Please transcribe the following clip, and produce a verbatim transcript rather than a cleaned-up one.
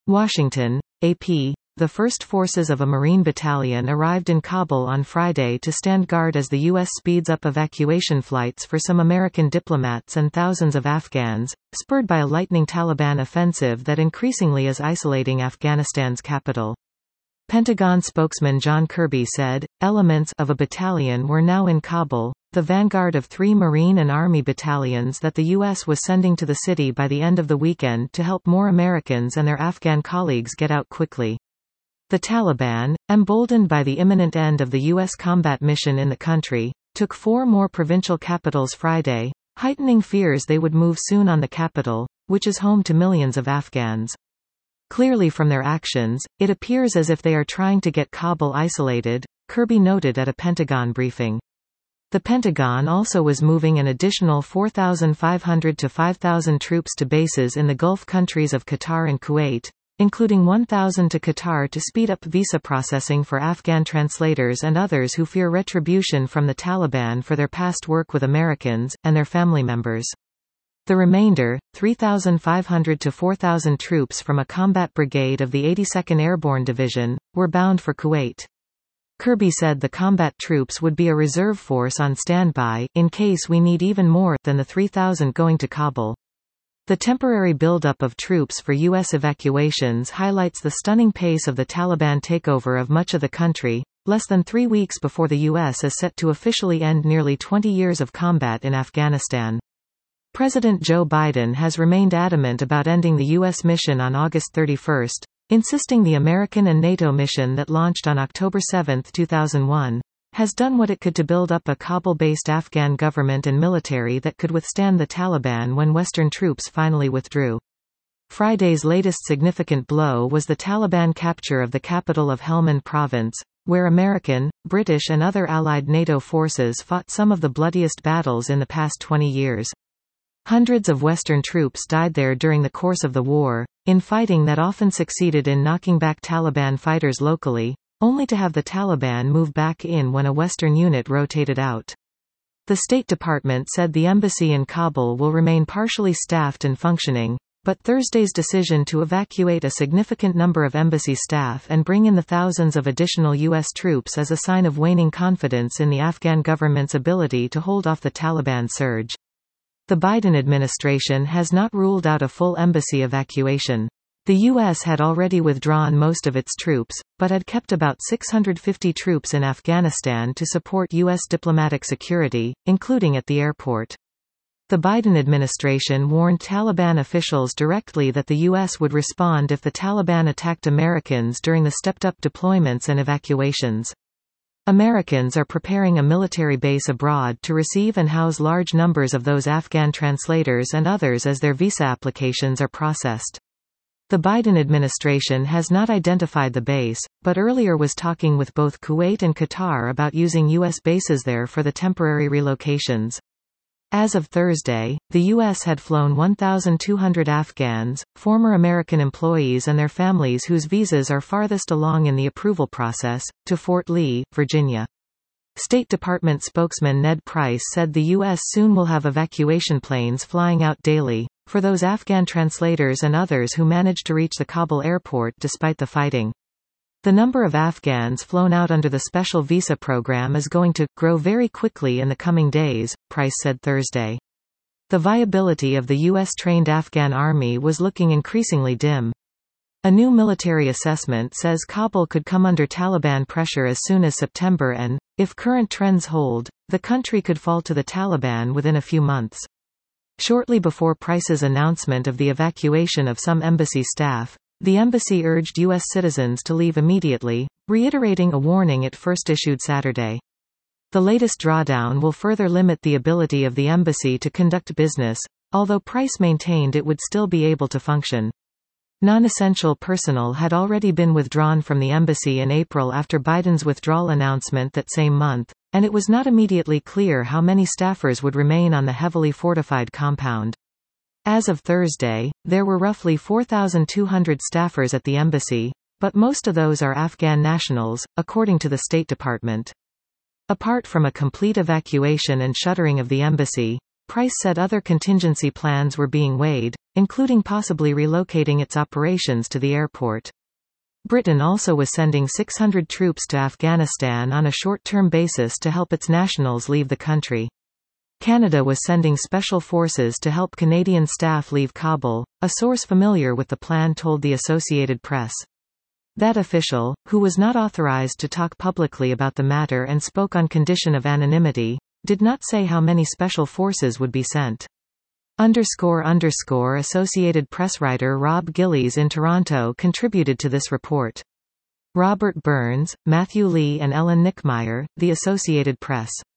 Washington, A P. The first forces of a Marine battalion arrived in Kabul on Friday to stand guard as the U S speeds up evacuation flights for some American diplomats and thousands of Afghans, spurred by a lightning Taliban offensive that increasingly is isolating Afghanistan's capital. Pentagon spokesman John Kirby said, elements of a battalion were now in Kabul, the vanguard of three Marine and Army battalions that the U S was sending to the city by the end of the weekend to help more Americans and their Afghan colleagues get out quickly. The Taliban, emboldened by the imminent end of the U S combat mission in the country, took four more provincial capitals Friday, heightening fears they would move soon on the capital, which is home to millions of Afghans. Clearly from their actions, it appears as if they are trying to get Kabul isolated, Kirby noted at a Pentagon briefing. The Pentagon also was moving an additional four thousand five hundred to five thousand troops to bases in the Gulf countries of Qatar and Kuwait, including one thousand to Qatar to speed up visa processing for Afghan translators and others who fear retribution from the Taliban for their past work with Americans, and their family members. The remainder, three thousand five hundred to four thousand troops from a combat brigade of the eighty-second Airborne Division, were bound for Kuwait. Kirby said the combat troops would be a reserve force on standby, in case we need even more than the three thousand going to Kabul. The temporary buildup of troops for U S evacuations highlights the stunning pace of the Taliban takeover of much of the country, less than three weeks before the U S is set to officially end nearly twenty years of combat in Afghanistan. President Joe Biden has remained adamant about ending the U S mission on August thirty-first, insisting the American and NATO mission that launched on October seventh two thousand one, has done what it could to build up a Kabul-based Afghan government and military that could withstand the Taliban when Western troops finally withdrew. Friday's latest significant blow was the Taliban capture of the capital of Helmand province, where American, British and other allied NATO forces fought some of the bloodiest battles in the past twenty years. Hundreds of Western troops died there during the course of the war, in fighting that often succeeded in knocking back Taliban fighters locally, only to have the Taliban move back in when a Western unit rotated out. The State Department said the embassy in Kabul will remain partially staffed and functioning, but Thursday's decision to evacuate a significant number of embassy staff and bring in the thousands of additional U S troops is a sign of waning confidence in the Afghan government's ability to hold off the Taliban surge. The Biden administration has not ruled out a full embassy evacuation. The U S had already withdrawn most of its troops, but had kept about six hundred fifty troops in Afghanistan to support U S diplomatic security, including at the airport. The Biden administration warned Taliban officials directly that the U S would respond if the Taliban attacked Americans during the stepped-up deployments and evacuations. Americans are preparing a military base abroad to receive and house large numbers of those Afghan translators and others as their visa applications are processed. The Biden administration has not identified the base, but earlier was talking with both Kuwait and Qatar about using U S bases there for the temporary relocations. As of Thursday, the U S had flown one thousand two hundred Afghans, former American employees and their families whose visas are farthest along in the approval process, to Fort Lee, Virginia. State Department spokesman Ned Price said the U S soon will have evacuation planes flying out daily, for those Afghan translators and others who managed to reach the Kabul airport despite the fighting. The number of Afghans flown out under the special visa program is going to grow very quickly in the coming days, Price said Thursday. The viability of the U S-trained Afghan army was looking increasingly dim. A new military assessment says Kabul could come under Taliban pressure as soon as September and, if current trends hold, the country could fall to the Taliban within a few months. Shortly before Price's announcement of the evacuation of some embassy staff, the embassy urged U S citizens to leave immediately, reiterating a warning it first issued Saturday. The latest drawdown will further limit the ability of the embassy to conduct business, although Price maintained it would still be able to function. Non-essential personnel had already been withdrawn from the embassy in April after Biden's withdrawal announcement that same month, and it was not immediately clear how many staffers would remain on the heavily fortified compound. As of Thursday, there were roughly four thousand two hundred staffers at the embassy, but most of those are Afghan nationals, according to the State Department. Apart from a complete evacuation and shuttering of the embassy, Price said other contingency plans were being weighed, including possibly relocating its operations to the airport. Britain also was sending six hundred troops to Afghanistan on a short-term basis to help its nationals leave the country. Canada was sending special forces to help Canadian staff leave Kabul, a source familiar with the plan told the Associated Press. That official, who was not authorized to talk publicly about the matter and spoke on condition of anonymity, did not say how many special forces would be sent. Underscore underscore Associated Press writer Rob Gillies in Toronto contributed to this report. Robert Burns, Matthew Lee and Ellen Nickmeyer, The Associated Press.